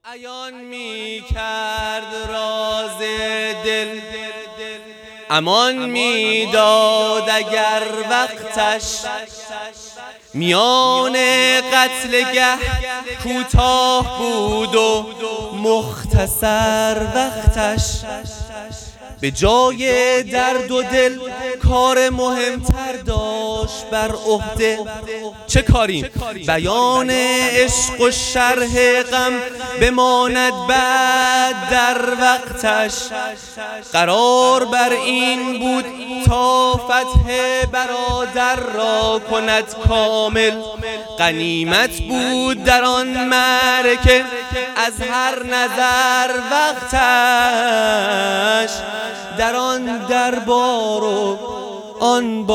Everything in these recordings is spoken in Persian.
عیان می کرد راز دل، امان می داد اگر وقتش میان قتلگه کوتاه بود و مختصر وقتش. به جای درد و دل کار مهمتر داشت بر عهده. چه کاری؟ بیان عشق و شرح غم بماند بعد در وقتش. قرار بر این بود تا فتح برادر را کند کامل. غنیمت بود در آن معرکه از هر نظر وقتش. در آن دربار و آن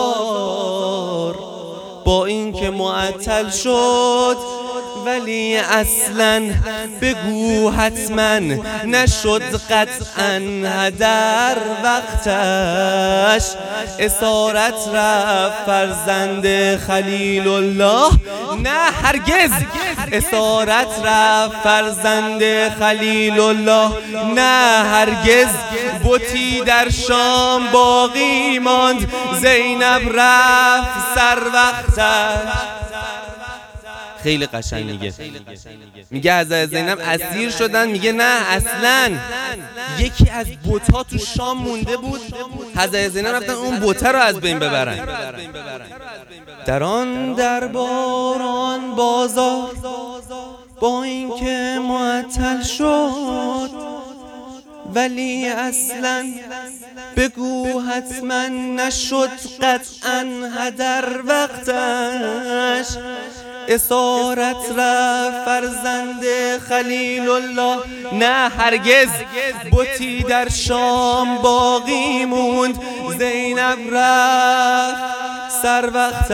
بازار با اینکه معطل شد، ولی اصلا بگو حتما نشد قطعا هدر وقتش. اسارت رفت فرزند خلیل الله، نه هرگز. اسارت رفت فرزند خلیل الله، نه هرگز. بتی در شام باقی ماند، زینب رفت سر وقتش. خیلی قشنگ میگه حضرت زینب اسیر شدن. میگه نه اصلا یکی از بت‌ها تو شام مونده بود، حضرت زینب رفتن اون بته رو از بین ببرن. در آن دربار آن بازار با اینکه معطل شد، ولی اصلا بگو حتما نشد قطعا هدر وقتش. اسارت رفت فرزند خلیل الله، نه هرگز. بتی در شام باقی موند، زینب رفت سر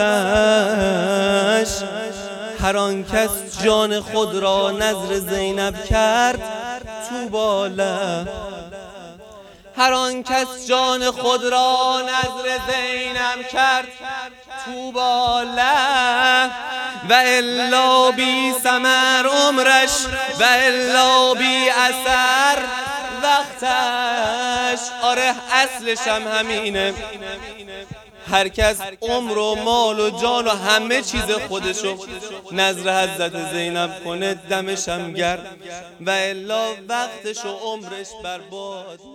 وقتش. هر آن کس جان خود را نذر زینب کرد طوبی له. هر آن کس جان خود را نذر زینب کرد طوبی له. و الا بی ثمر عمرش، و الا بی اثر وقتش. آره اصلش هم همینه. هر کس عمر و مال و جان و همه چیز خودشو نذر حضرت زینب کنه دمش هم گرم، و الا وقتش و عمرش برباد.